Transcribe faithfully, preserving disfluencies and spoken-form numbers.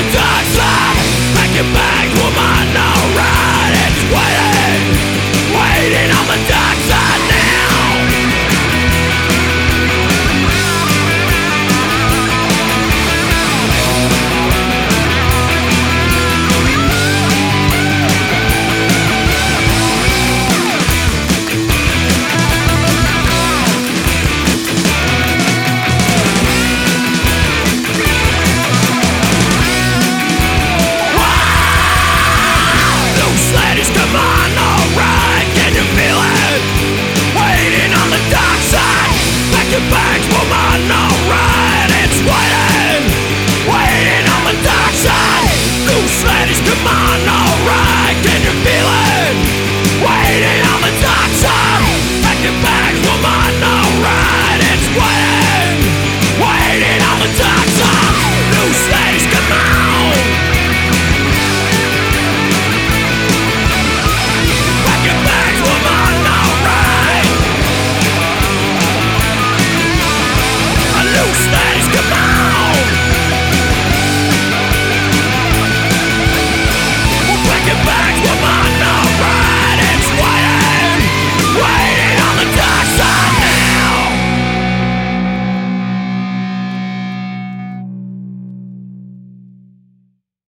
the dark side. Pack your bags, woman, alright. It's waiting, waiting on the dark side now. Come on, alright, can you feel it? Waiting on the dark side. Pack your bags, woman, alright. It's waiting, waiting on the dark side. Loose ladies, come on, alright.